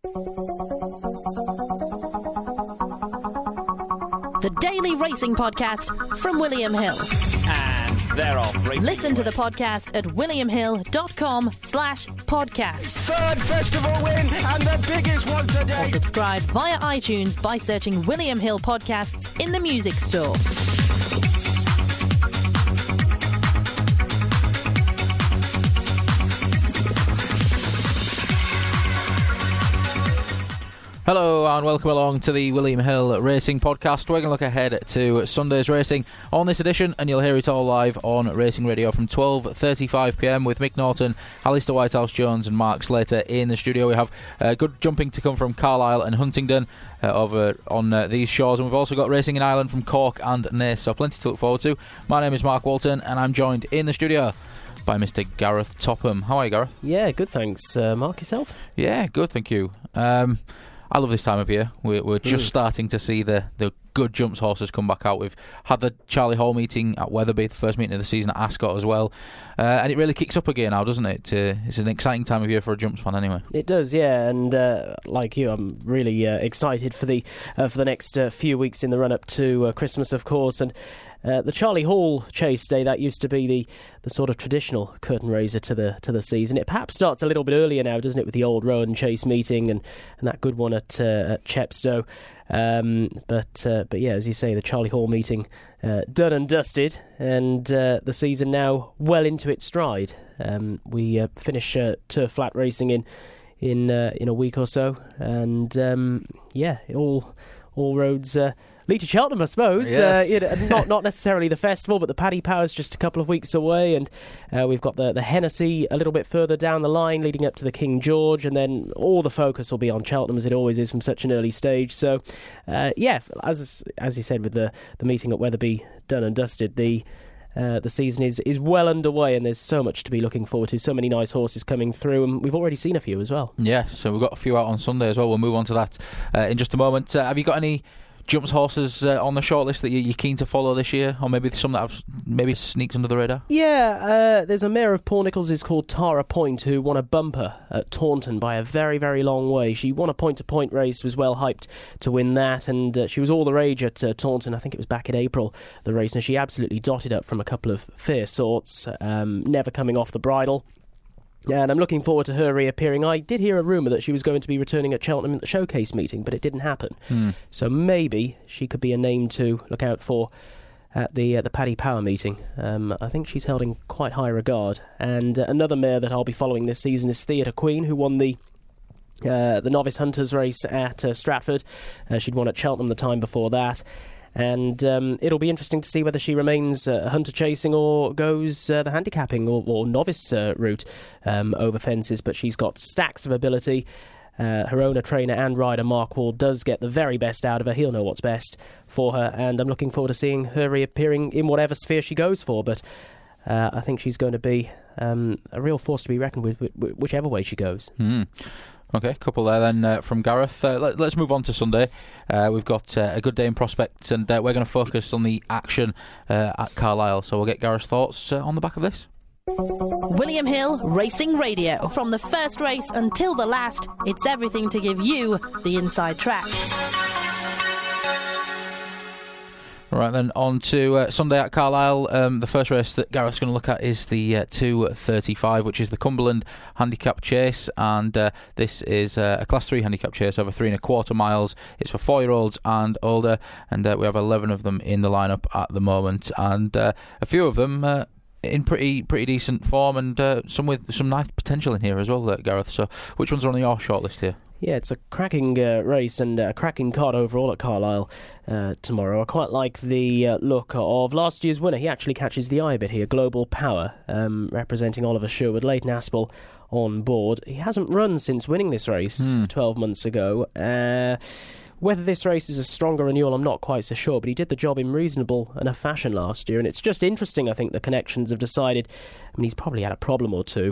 The Daily Racing Podcast from William Hill. And they're off. Listen to the podcast at williamhill.com/podcast. Third festival win and the biggest one today. Or subscribe via iTunes by searching William Hill Podcasts in the music store. Hello and welcome along to the William Hill Racing Podcast. We're going to look ahead to Sunday's racing on this edition, and you'll hear it all live on Racing Radio from 12:35pm with Mick Norton, Alistair Whitehouse-Jones and Mark Slater in the studio. We have good jumping to come from Carlisle and Huntingdon over on these shores, and we've also got racing in Ireland from Cork and Naas, so plenty to look forward to. My name is Mark Walton and I'm joined in the studio by Mr. Gareth Topham. How are you, Gareth? Yeah, good, thanks. Mark, yourself? Yeah, good, thank you. I love this time of year. We're just starting to see the good jumps horses come back out. We've had the Charlie Hall meeting at Wetherby, the first meeting of the season at Ascot as well. And it really kicks up again now, doesn't it? It's an exciting time of year for a jumps fan anyway. It does, yeah. And like you, I'm really excited for the next few weeks in the run-up to Christmas, of course. And the Charlie Hall Chase Day, that used to be the sort of traditional curtain raiser to the season. It perhaps starts a little bit earlier now, doesn't it, with the old Rowan Chase meeting and that good one at Chepstow. But yeah, as you say, the Charlie Hall meeting done and dusted, and the season now well into its stride. We finish turf flat racing in a week or so, and yeah, all roads lead to Cheltenham, I suppose. Yes. Not necessarily the festival, but the Paddy Power's just a couple of weeks away, and we've got the Hennessy a little bit further down the line, leading up to the King George, and then all the focus will be on Cheltenham, as it always is from such an early stage. So, yeah, as you said, with the meeting at Wetherby done and dusted, the season is well underway, and there's so much to be looking forward to. So many nice horses coming through, and we've already seen a few as well. Yes, so we've got a few out on Sunday as well. We'll move on to that in just a moment. Have you got any jumps horses on the shortlist that you're keen to follow this year, or maybe some that have maybe sneaked under the radar? Yeah, there's a mare of Paul Nicholls' called Tara Point, who won a bumper at Taunton by a very, very long way. She won a point-to-point race, was well hyped to win that, and she was all the rage at Taunton. I think it was back in April, the race, and she absolutely dotted up from a couple of fierce sorts, never coming off the bridle. And I'm looking forward to her reappearing. I did hear a rumour that she was going to be returning at Cheltenham at the showcase meeting, but it didn't happen. So maybe she could be a name to look out for at the Paddy Power meeting. I think she's held in quite high regard. And another mare that I'll be following this season is Theatre Queen, who won the Novice Hunters race at Stratford. She'd won at Cheltenham the time before that. And it'll be interesting to see whether she remains hunter chasing or goes the handicapping or novice route over fences. But she's got stacks of ability. Her owner, trainer and rider Mark Wall does get the very best out of her. He'll know what's best for her, and I'm looking forward to seeing her reappearing in whatever sphere she goes for. But I think she's going to be a real force to be reckoned with whichever way she goes. Okay, couple there then from Gareth. Let's move on to Sunday. We've got a good day in prospect, and we're going to focus on the action at Carlisle. So we'll get Gareth's thoughts on the back of this. William Hill Racing Radio. From the first race until the last, it's everything to give you the inside track. Right then, on to Sunday at Carlisle. The first race that Gareth's going to look at is the 2:35, which is the Cumberland Handicap Chase, and this is a Class 3 handicap chase over 3.25 miles. It's for 4-year-olds and older, and we have 11 of them in the lineup at the moment, and a few of them in pretty decent form, and some with some nice potential in here as well, Gareth. So which ones are on your shortlist here? Yeah, it's a cracking race and a cracking card overall at Carlisle tomorrow. I quite like the look of last year's winner. He actually catches the eye a bit here, Global Power, representing Oliver Sherwood. Leighton Aspel on board. He hasn't run since winning this race 12 months ago. Whether this race is a stronger renewal, I'm not quite so sure, but he did the job in reasonable enough fashion last year, and it's just interesting, I think, the connections have decided. I mean, he's probably had a problem or two,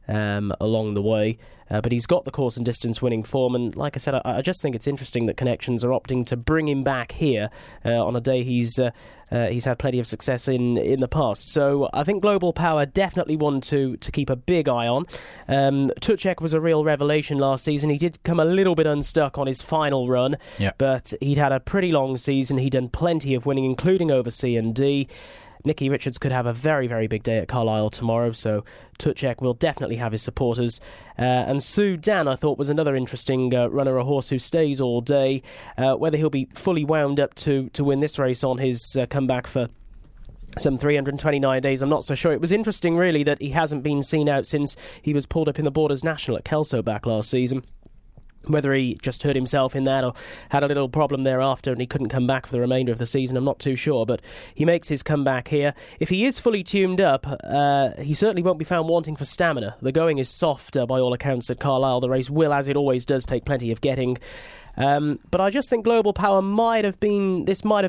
along the way. But he's got the course and distance winning form, and like I said, I just think it's interesting that Connections are opting to bring him back here on a day he's had plenty of success in the past. So I think Global Power definitely one to keep a big eye on. Tuchek was a real revelation last season. He did come a little bit unstuck on his final run, but he'd had a pretty long season. He'd done plenty of winning, including over C&D. Nicky Richards could have a very, very big day at Carlisle tomorrow, so Tuchek will definitely have his supporters. And Sue Dan, I thought, was another interesting runner, a horse who stays all day. Whether he'll be fully wound up to win this race on his comeback for some 329 days, I'm not so sure. It was interesting, really, that he hasn't been seen out since he was pulled up in the Borders National at Kelso back last season. Whether he just hurt himself in that or had a little problem thereafter and he couldn't come back for the remainder of the season, I'm not too sure, but he makes his comeback here. If he is fully tuned up, he certainly won't be found wanting for stamina. The going is soft by all accounts at Carlisle. The race will, as it always does, take plenty of getting. But I just think Global Power might have been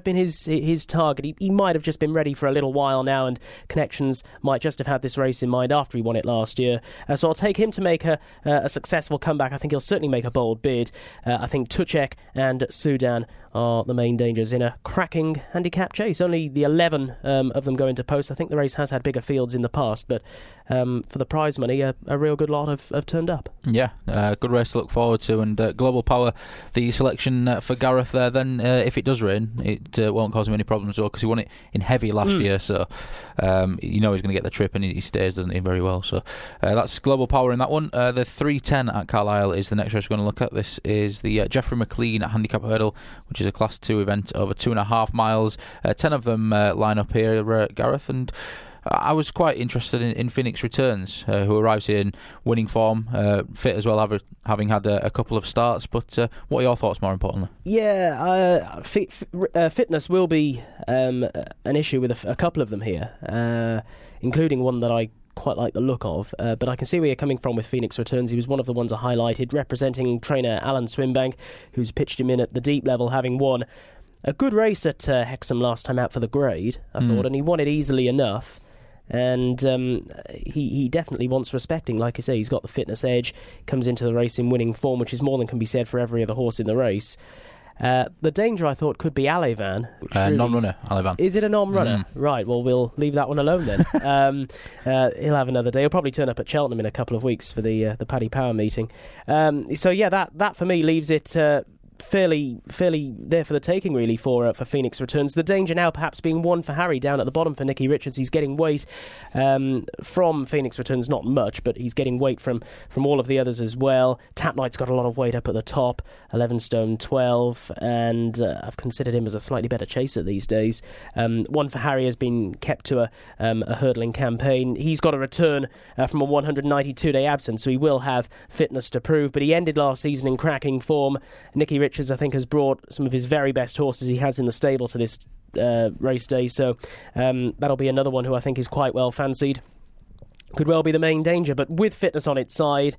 his target. He might have just been ready for a little while now, and Connections might just have had this race in mind after he won it last year. So I'll take him to make a successful comeback. I think he'll certainly make a bold bid. I think Tuchek and Sudan are the main dangers in a cracking handicap chase. Only the 11 of them go into post. I think the race has had bigger fields in the past, but for the prize money, a real good lot have turned up. Yeah, good race to look forward to. And Global Power, the selection for Gareth there, then if it does rain, it won't cause him any problems, because he won it in heavy last year, so he's going to get the trip, and he stays, doesn't he, very well. So that's Global Power in that one. The 310 at Carlisle is the next race we're going to look at. This is the Geoffrey McLean Handicap Hurdle, which is a Class 2 event over 2.5 miles. 10 of them line up here, Gareth, and I was quite interested in Phoenix Returns, who arrives here in winning form, fit as well, having had a couple of starts. But what are your thoughts, more importantly? Yeah, fitness will be an issue with a couple of them here, including one that I quite like the look of, but I can see where you're coming from with Phoenix Returns. He was one of the ones I highlighted, representing trainer Alan Swinbank, who's pitched him in at the deep level, having won a good race at Hexham last time out for the grade, I thought, and he won it easily enough. And he definitely wants respecting. Like I say, he's got the fitness edge, comes into the race in winning form, which is more than can be said for every other horse in the race. The danger, I thought, could be Alevan. Non-runner, Alevan. Is it a non-runner? Right, well, we'll leave that one alone then. He'll have another day. He'll probably turn up at Cheltenham in a couple of weeks for the Paddy Power meeting. So yeah, that for me leaves it fairly there for the taking, really, for Phoenix Returns. The danger now perhaps being one for Harry down at the bottom for Nicky Richards. He's getting weight from Phoenix Returns, not much, but he's getting weight from all of the others as well. Tap Knight's got a lot of weight up at the top, 11 stone 12, and I've considered him as a slightly better chaser these days. One for Harry has been kept to a hurdling campaign. He's got a return from a 192-day absence, so he will have fitness to prove, but he ended last season in cracking form. Nicky Richards, I think, has brought some of his very best horses he has in the stable to this race day, so that'll be another one who I think is quite well fancied. Could well be the main danger, but with fitness on its side,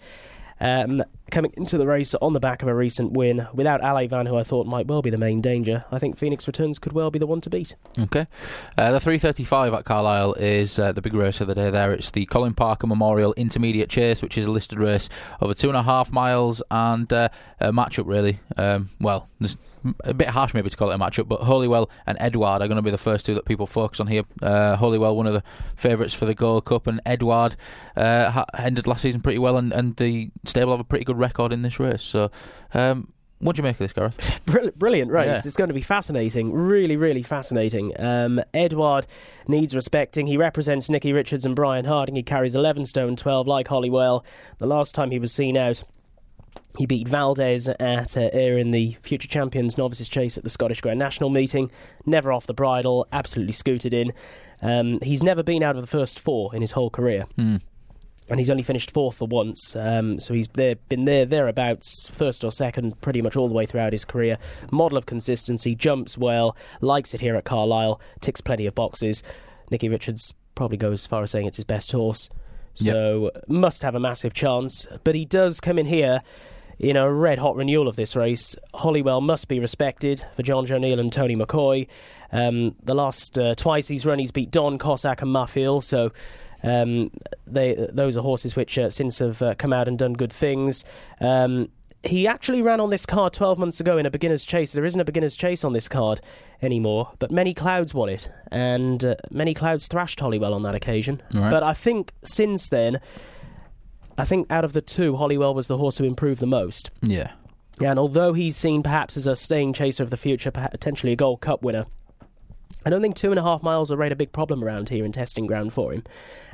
coming into the race on the back of a recent win, without Alevan, who I thought might well be the main danger, I think Phoenix Returns could well be the one to beat. Okay. The 3:35 at Carlisle is the big race of the day there. It's the Colin Parker Memorial Intermediate Chase, which is a listed race over 2.5 miles, and a match-up, really. Well, there's a bit harsh maybe to call it a match-up, but Holywell and Edward are going to be the first two that people focus on here. Holywell, one of the favourites for the Gold Cup, and Edward ended last season pretty well, and the stable have a pretty good record in this race. So what do you make of this, Gareth? Brilliant race. Yeah. It's going to be fascinating. Really, really fascinating. Edward needs respecting. He represents Nicky Richards and Brian Harding. He carries 11 stone 12 like Holywell. The last time he was seen out, he beat Valdez at Ayr in the Future Champions Novices Chase at the Scottish Grand National meeting. Never off the bridle, absolutely scooted in. He's never been out of the first four in his whole career. And he's only finished fourth for once, so he's been thereabouts, first or second, pretty much all the way throughout his career. Model of consistency, jumps well, likes it here at Carlisle, ticks plenty of boxes. Nicky Richards probably goes as far as saying it's his best horse, so must have a massive chance. But he does come in here in a red-hot renewal of this race. Holywell must be respected for John O'Neill and Tony McCoy. The last twice he's run, he's beat Don, Cossack and Muffield, so Those are horses which since have come out and done good things. He actually ran on this card 12 months ago in a beginner's chase. There isn't a beginner's chase on this card anymore, but Many Clouds won it, and Many Clouds thrashed Holywell on that occasion. Right. But I think since then, out of the two, Holywell was the horse who improved the most. Yeah. And although he's seen perhaps as a staying chaser of the future, potentially a Gold Cup winner, I don't think 2.5 miles will rate a big problem around here in testing ground for him.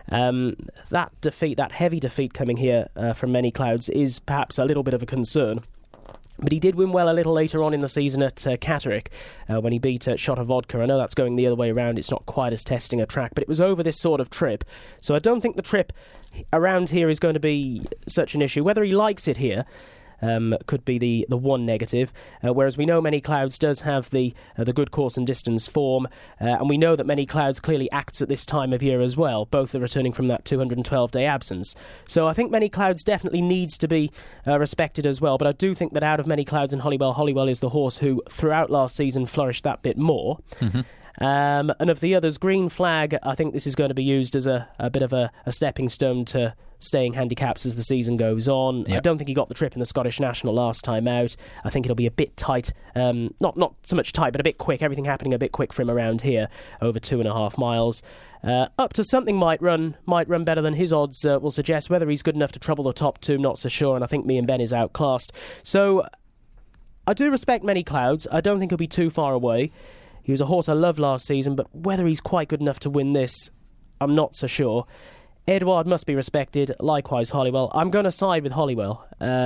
That heavy defeat coming here from Many Clouds is perhaps a little bit of a concern. But he did win well a little later on in the season at Catterick when he beat Shot of Vodka. I know that's going the other way around. It's not quite as testing a track, but it was over this sort of trip. So I don't think the trip around here is going to be such an issue. Whether he likes it here could be the one negative, whereas we know Many Clouds does have the good course and distance form, and we know that Many Clouds clearly acts at this time of year as well. Both are returning from that 212-day absence. So I think Many Clouds definitely needs to be respected as well, but I do think that out of Many Clouds and Holywell is the horse who throughout last season flourished that bit more. Mm-hmm. And of the others, Green Flag, I think this is going to be used as a bit of a stepping stone to staying handicaps as the season goes on. Yep. I don't think he got the trip in the Scottish National last time out. I think it'll be a bit tight, not so much tight, but a bit quick. Everything happening a bit quick for him around here, over 2.5 miles. Up to Something might run better than his odds will suggest. Whether he's good enough to trouble the top two, not so sure, and I think Me and Ben is outclassed. So I do respect Many Clouds. I don't think he'll be too far away. He was a horse I loved last season, but whether he's quite good enough to win this, I'm not so sure. Edouard must be respected, likewise Holywell. I'm going to side with Holywell.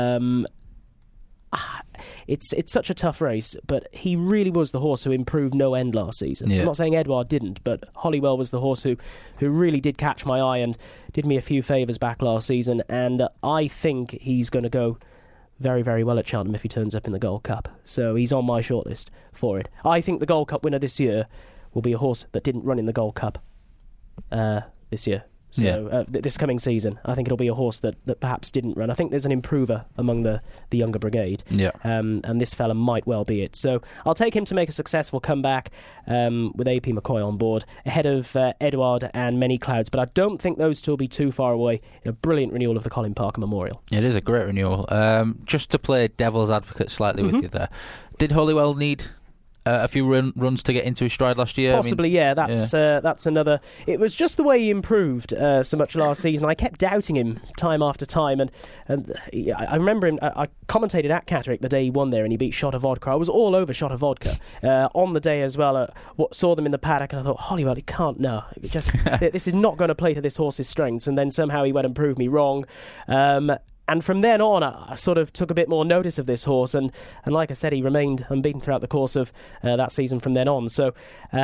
It's such a tough race, but he really was the horse who improved no end last season. Yeah. I'm not saying Edouard didn't, but Holywell was the horse who really did catch my eye and did me a few favours back last season, and I think he's going to go very, very well at Cheltenham if he turns up in the Gold Cup. So he's on my shortlist for it. I think the Gold Cup winner this year will be a horse that didn't run in the Gold Cup this year. So this coming season, I think it'll be a horse that perhaps didn't run. I think there's an improver among the younger brigade, and this fella might well be it. So I'll take him to make a successful comeback with AP McCoy on board, ahead of Edouard and Many Clouds. But I don't think those two will be too far away in a brilliant renewal of the Colin Parker Memorial. It is a great renewal. Just to play devil's advocate slightly with you there, did Holywell need a few runs to get into his stride last year? Possibly, that's another. It was just the way he improved so much last season. I kept doubting him time after time, and I remember him. I commentated at Catterick the day he won there, and he beat Shot of Vodka. I was all over Shot of Vodka on the day as well. Saw them in the paddock, and I thought, Holywell, he can't. No, this is not going to play to this horse's strengths. And then somehow he went and proved me wrong. And from then on, I sort of took a bit more notice of this horse, and like I said, he remained unbeaten throughout the course of that season from then on. So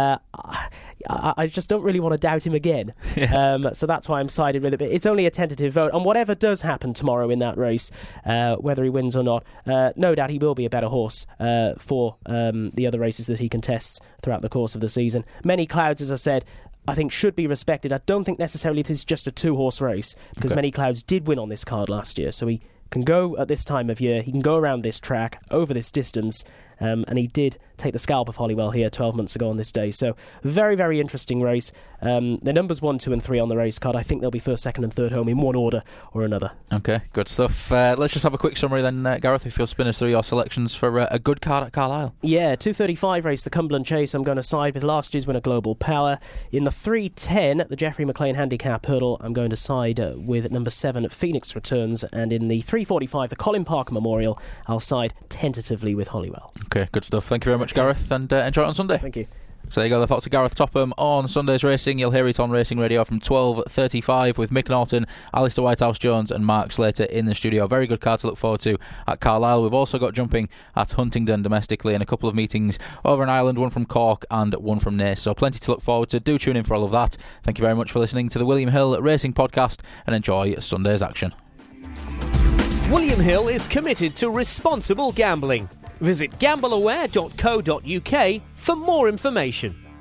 I just don't really want to doubt him again. So that's why I'm sided with it. But it's only a tentative vote, and whatever does happen tomorrow in that race, whether he wins or not, no doubt he will be a better horse for the other races that he contests throughout the course of the season. Many Clouds, as I said, I think should be respected. I don't think necessarily this is just a two-horse race, because Many Clouds did win on this card last year, so he can go at this time of year, he can go around this track, over this distance, and he did take the scalp of Holywell here 12 months ago on this day. So very, very interesting race. The numbers 1, 2 and 3 on the race card, I think they'll be first, second and third home in one order or another. Okay, good stuff. Let's just have a quick summary then, Gareth, if you'll spin us through your selections for a good card at Carlisle. Yeah, 2:35 race, the Cumberland Chase. I'm going to side with last year's winner Global Power. In the 3:10, the Geoffrey McLean Handicap Hurdle, I'm going to side with number 7 Phoenix Returns, and in the 3:45, the Colin Parker Memorial, I'll side tentatively with Holywell. Okay, good stuff. Thank you very much, Gareth, and enjoy it on Sunday. Thank you. So there you go, the thoughts of Gareth Topham on Sunday's racing. You'll hear it on Racing Radio from 12:35 with Mick Norton, Alistair Whitehouse-Jones and Mark Slater in the studio. Very good card to look forward to at Carlisle. We've also got jumping at Huntingdon domestically and a couple of meetings over in Ireland, one from Cork and one from Naas. So plenty to look forward to. Do tune in for all of that. Thank you very much for listening to the William Hill Racing Podcast, and enjoy Sunday's action. William Hill is committed to responsible gambling. Visit gambleaware.co.uk for more information.